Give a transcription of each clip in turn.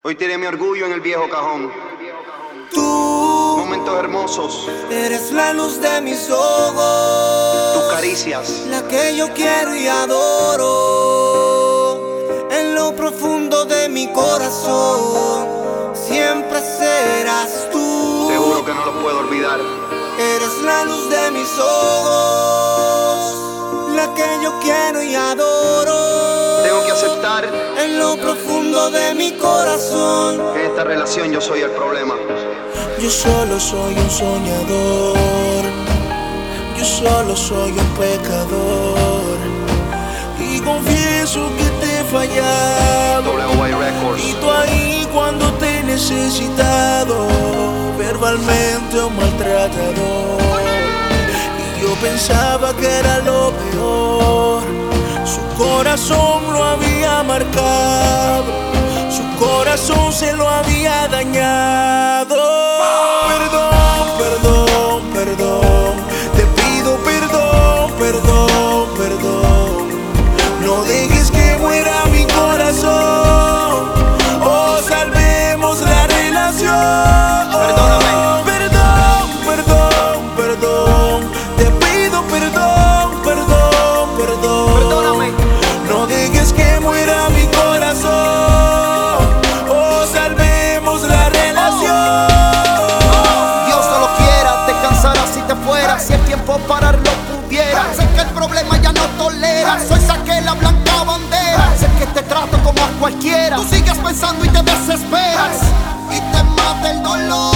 Hoy tiré mi orgullo en el viejo cajón. Tú Momentos hermosos, eres la luz de mis ojos, tus caricias, la que yo quiero y adoro. En lo profundo de mi corazón siempre serás tú. te juro que no lo puedo olvidar. Eres la luz de mis ojos, la que yo quiero y adoro. Tengo que aceptar En lo profundo de mi corazón que en esta relación yo soy el problema. yo solo soy un soñador, yo solo soy un pecador, y confieso que te he fallado. WY Records. Y tú ahí cuando te he necesitado, verbalmente un maltratador. Y yo pensaba que era lo peor, su corazón lo había marcado, su corazón se lo había dañado. Perdón, perdón, perdón, te pido perdón, perdón, perdón. No dejes que muera mi corazón, o salvemos la relación. Perdóname. Perdón, perdón, perdón, te pido perdón, perdón, perdón. Perdóname. No dejes que muera mi corazón, o salvemos la relación. Dios no lo quiera, te cansarás si te fueras. Si el tiempo pararlo pudiera. Sé que el problema ya no tolera. Soy saqué la blanca bandera. Sé que te trato como a cualquiera. Tú sigues pensando y te desesperas, y te mata el dolor.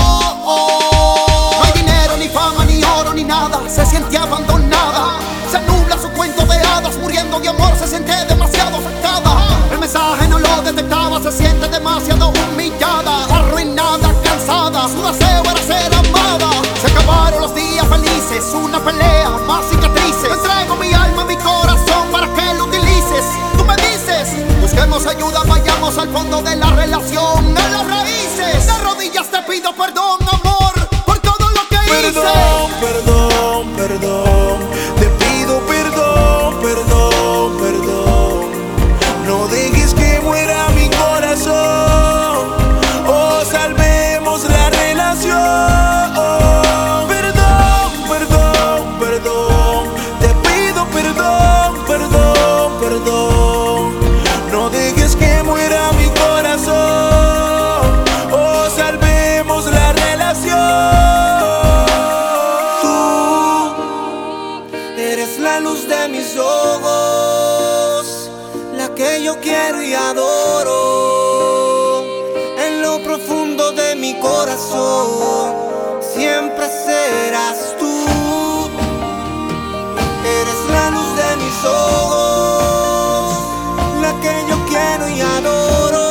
No hay dinero, ni fama, ni oro, ni nada. Se siente abandonada, se nubla su cuento de hadas. Muriendo de amor, se siente demasiado afectada. El mensaje no lo detectaba, se siente demasiado humillada, arruinada, cansada. Su deseo era ser amada. Se acabaron los días felices, una pelea, más cicatrices. Te entrego mi alma, mi corazón para que lo utilices. Tú me dices, busquemos ayuda, vayamos al fondo de la relación, a las raíces. De rodillas te pido perdón, amor, por todo lo que hice. Perdón, perdón, perdón, te pido perdón, perdón, perdón. No dejes que muera mi corazón, o salvemos la relación. Perdón, perdón, perdón, te pido perdón, perdón, perdón. No dejes que muera mi corazón, o salvemos la relación. Tú eres la luz de mis ojos, la que yo quiero y adoro. En lo profundo de mi corazón siempre serás tú. Eres la luz de mis ojos, la que yo quiero y adoro.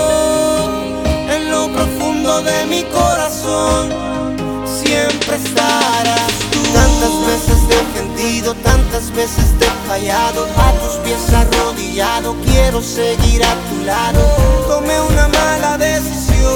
En lo profundo de mi corazón siempre estarás tú. Tantas veces te he ofendido, tantas veces te he fallado. A tus pies arrodillado, quiero seguir a tu lado. Tomé una mala decisión,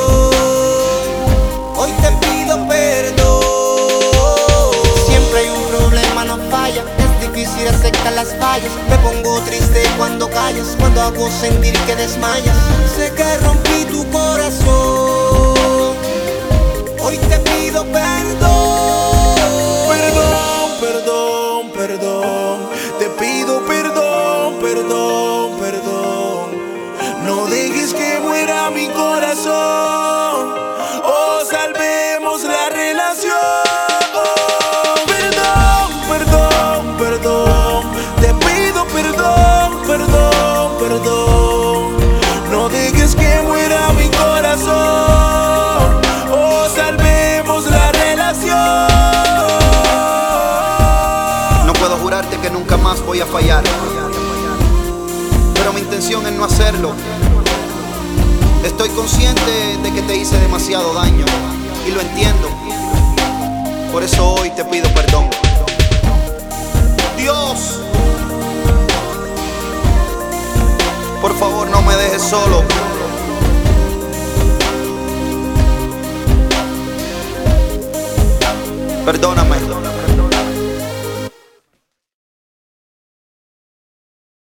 hoy te pido perdón. Siempre hay un problema, no falla. Es difícil aceptar las fallas. Me pongo triste cuando callas, cuando hago sentir que desmayas. Sé que rompí tu corazón, hoy te pido perdón. Perdón, perdón, perdón, te pido perdón, perdón, perdón. No dejes que muera mi corazón, o salvemos la relación. Perdón, perdón, perdón, te pido perdón, perdón, perdón. No dejes que muera mi corazón, o salvemos la relación. No puedo jurarte que nunca más voy a fallar, pero mi intención es no hacerlo. Estoy consciente de que te hice demasiado daño y lo entiendo. Por eso hoy te pido perdón. Dios, por favor no me dejes solo. Perdóname.